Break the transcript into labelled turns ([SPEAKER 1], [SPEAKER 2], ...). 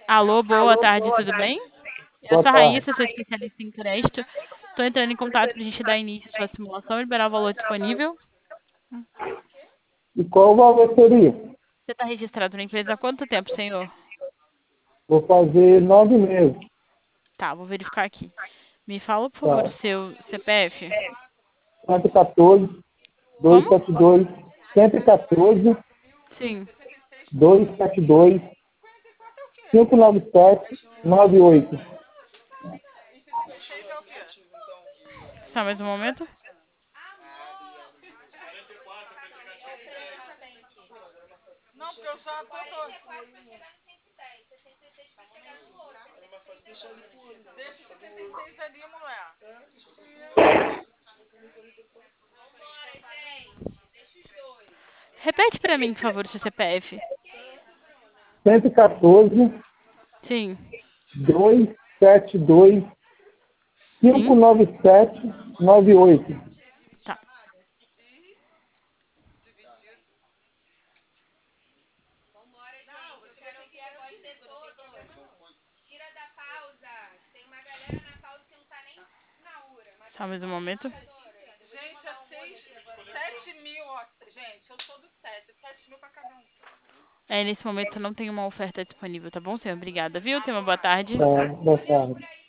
[SPEAKER 1] Alô, boa tarde, tudo bem? Eu
[SPEAKER 2] Boa
[SPEAKER 1] sou a
[SPEAKER 2] tarde.
[SPEAKER 1] Raíssa, sou especialista em crédito. Estou entrando em contato para a gente dar início à sua simulação e liberar o valor disponível.
[SPEAKER 2] E qual o valor seria?
[SPEAKER 1] Você está registrado na empresa há quanto tempo, senhor?
[SPEAKER 2] Vou fazer 9 meses.
[SPEAKER 1] Tá, vou verificar aqui. Me fala, por favor, o
[SPEAKER 2] Tá.
[SPEAKER 1] seu CPF.
[SPEAKER 2] 114,
[SPEAKER 1] Como?
[SPEAKER 2] 272, 114,
[SPEAKER 1] Sim.
[SPEAKER 2] 272, 597, 98.
[SPEAKER 1] Só mais um momento. Repete para mim, por favor, o seu CPF.
[SPEAKER 2] 114,
[SPEAKER 1] Sim.
[SPEAKER 2] 272,
[SPEAKER 1] Sim?
[SPEAKER 2] 597, 98.
[SPEAKER 1] Tá. Só mais um momento. Nesse momento não tem uma oferta disponível, tá bom, senhor? Obrigada, viu? Tenha uma boa tarde.
[SPEAKER 2] Tá, boa tarde.